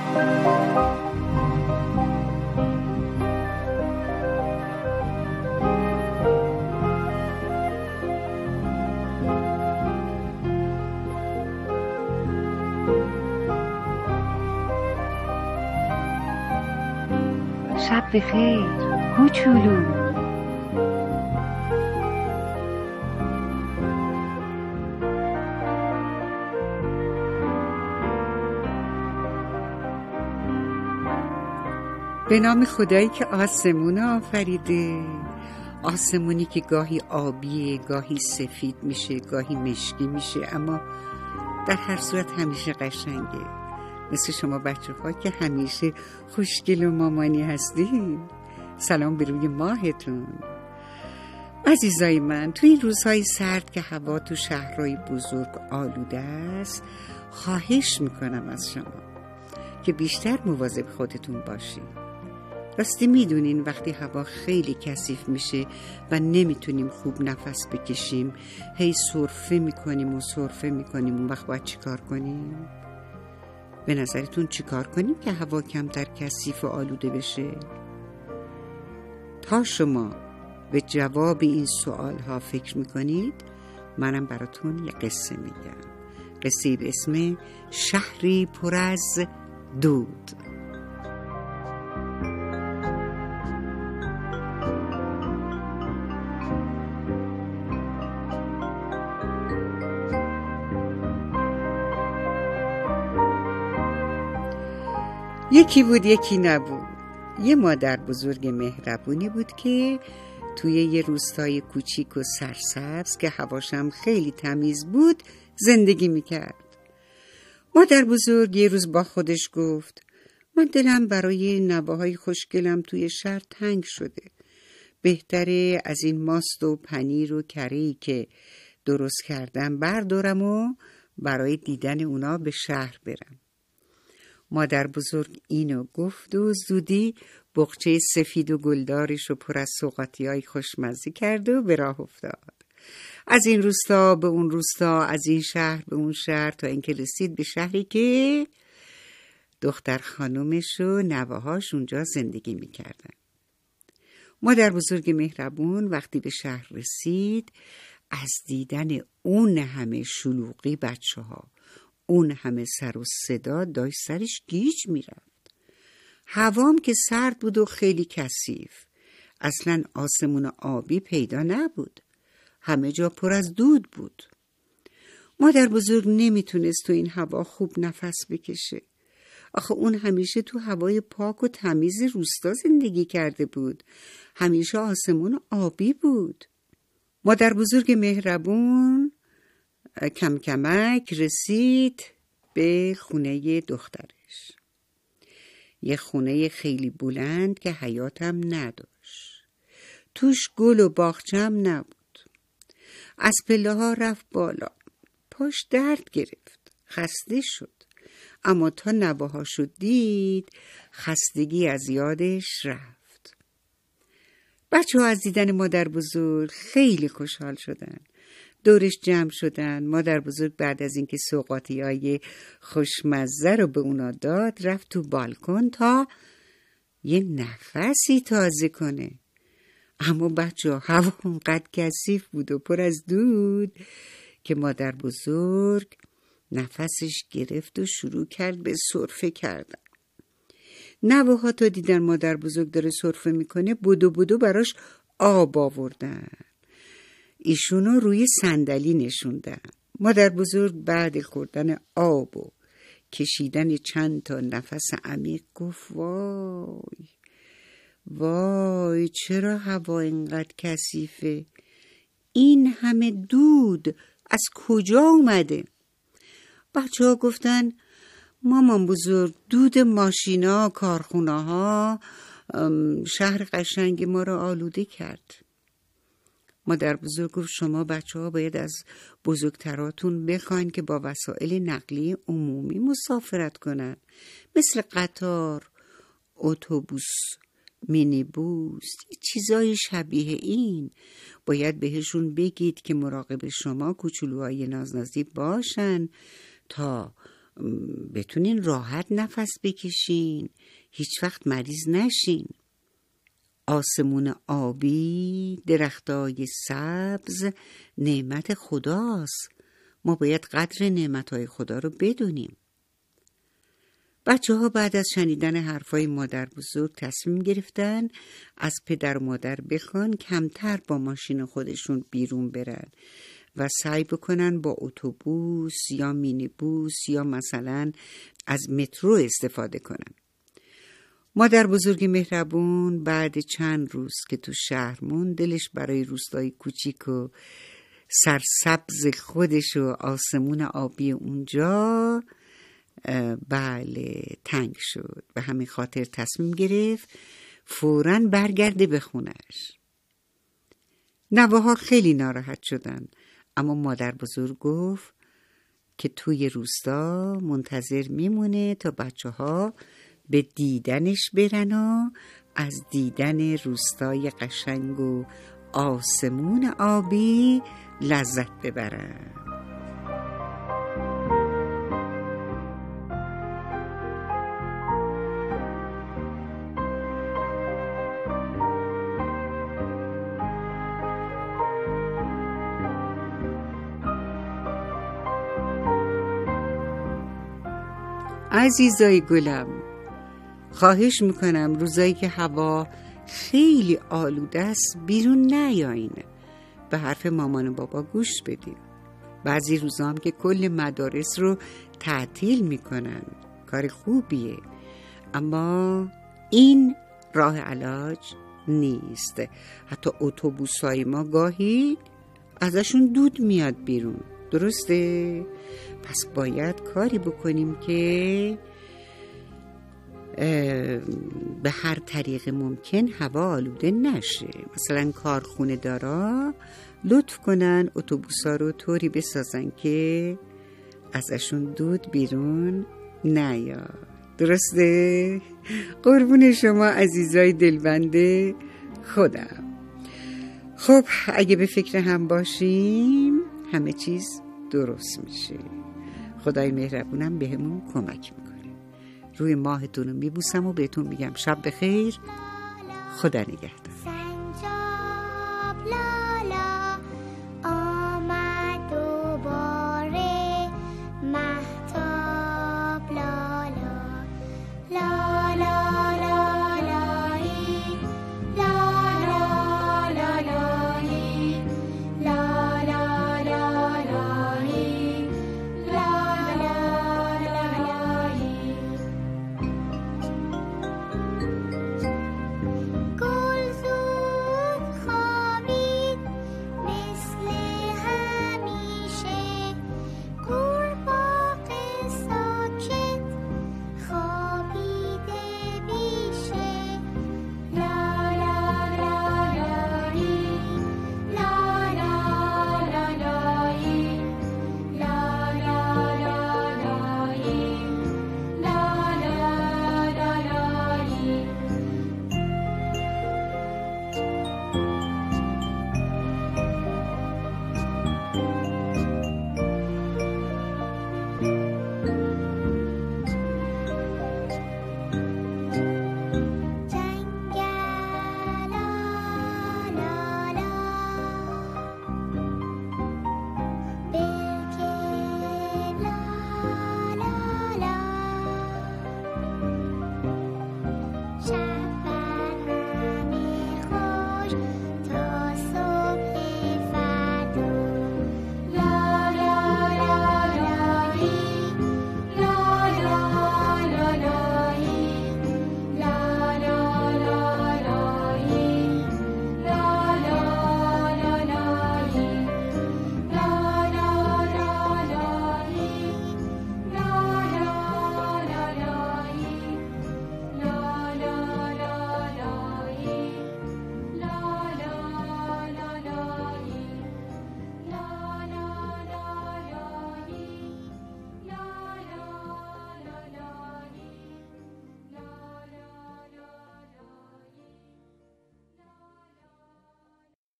شب بخیر کوچولو. به نام خدایی که آسمون آفریده، آسمونی که گاهی آبیه، گاهی سفید میشه، گاهی مشکی میشه، اما در هر صورت همیشه قشنگه. مثل شما بچه‌ها که همیشه خوشگل و مامانی هستین. سلام به روی ماهتون. عزیزای من، تو این روزهای سرد که هوا تو شهرهای بزرگ آلوده است، خواهش میکنم از شما که بیشتر مواظب خودتون باشید. راستی میدونین وقتی هوا خیلی کثیف میشه و نمیتونیم خوب نفس بکشیم، هی سرفه میکنیم اون وقت باید چی کار کنیم؟ به نظرتون چی کار کنیم که هوا کمتر کثیف و آلوده بشه؟ تا شما به جواب این سوال ها فکر میکنید، منم براتون یه قصه میگم. قصه به اسم شهری پر از دود. یکی بود یکی نبود. یه مادر بزرگ مهربونی بود که توی یه روستای کوچیک و سرسبز که هواشم خیلی تمیز بود زندگی میکرد. مادر بزرگ یه روز با خودش گفت: من دلم برای نواهای خوشگلم توی شهر تنگ شده. بهتره از این ماست و پنیر و کره‌ای که درست کردم بردارم و برای دیدن اونا به شهر برم. مادر بزرگ اینو گفت و زودی بقچه سفید و گلدارش رو پر از سوغاتی‌های خوشمزه کرد و به راه افتاد. از این روستا به اون روستا، از این شهر به اون شهر، تا اینکه رسید به شهری که دختر خانومش و نوه‌هاش اونجا زندگی می‌کردن. مادر بزرگ مهربون وقتی به شهر رسید، از دیدن اون همه شلوغی بچه‌ها، اون همه سر و صدا، داشت سرش گیج میرفت. هوام که سرد بود و خیلی کثیف، اصلا آسمون آبی پیدا نبود، همه جا پر از دود بود. مادر بزرگ نمیتونست تو این هوا خوب نفس بکشه. آخه اون همیشه تو هوای پاک و تمیز روستا زندگی کرده بود، همیشه آسمون آبی بود. مادر بزرگ مهربون کم کمک رسید به خونه دخترش. یه خونه خیلی بلند که حیاطم نداشت، توش گل و باغچه‌ام نبود. از پله ها رفت بالا، پاش درد گرفت، خسته شد، اما تا نواهاشو دید خستگی از یادش رفت. بچه ها از دیدن مادر بزرگ خیلی خوشحال شدن، دورش جمع شدن. مادر بزرگ بعد از اینکه سوغاتی‌های خوشمزه رو به اونا داد، رفت تو بالکن تا یه نفسی تازه کنه. اما بچه‌ها هوا اونقدر کثیف بود و پر از دود که مادر بزرگ نفسش گرفت و شروع کرد به سرفه کردن. نوه‌ها تا دیدن مادر بزرگ داره سرفه میکنه، بدو براش آب آوردن، ایشونو روی صندلی نشوندن. مادر بزرگ بعد خوردن آب و کشیدن چند تا نفس عمیق گفت: وای چرا هوا اینقدر کثیفه؟ این همه دود از کجا اومده؟ بچه ها گفتن: مامان بزرگ، دود ماشینا، کارخونه ها، شهر قشنگ ما رو آلوده کرد. مادر بزرگ گفت: شما بچه ها باید از بزرگتراتون بخواین که با وسایل نقلیه عمومی مسافرت کنن، مثل قطار، اتوبوس، مینیبوس، چیزای شبیه این. باید بهشون بگید که مراقب شما کوچولوهای نازنازی باشن تا بتونین راحت نفس بکشین، هیچ وقت مریض نشین. آسمون آبی، درختای سبز نعمت خداست. ما باید قدر نعمتهای خدا رو بدونیم. بچه‌ها بعد از شنیدن حرفای مادر بزرگ تصمیم گرفتن از پدر و مادر بخوان کمتر با ماشین خودشون بیرون برن و سعی بکنن با اتوبوس یا مینیبوس یا مثلا از مترو استفاده کنن. مادر بزرگ مهربون بعد چند روز که تو شهر موند، دلش برای روستای کوچیک و سرسبز خودش و آسمون آبی اونجا تنگ شد و همین خاطر تصمیم گرفت فوراً برگرده به خونش. نوه‌ها خیلی ناراحت شدن، اما مادر بزرگ گفت که توی روستا منتظر میمونه تا بچه‌ها به دیدنش برن و از دیدن روستای قشنگ و آسمون آبی لذت ببرن. عزیزای گلم، خواهش میکنم روزایی که هوا خیلی آلوده است بیرون نیاین، به حرف مامان و بابا گوش بدین. بعضی روزا هم که کل مدارس رو تعطیل میکنن، کار خوبیه، اما این راه علاج نیست. حتی اتوبوسای ما گاهی ازشون دود میاد بیرون، درسته؟ پس باید کاری بکنیم که به هر طریق ممکن هوا آلوده نشه. مثلا کارخونه دارا لطف کنن اتوبوسا رو طوری بسازن که ازشون دود بیرون نیاد. درسته؟ قربون شما عزیزای دلبند خودم. خب اگه به فکر هم باشیم همه چیز درست میشه. خدای مهربونم بهمون کمک میکنه. روی ماهتون رو میبوسم و بهتون میگم شب بخیر، خدا نگهدار.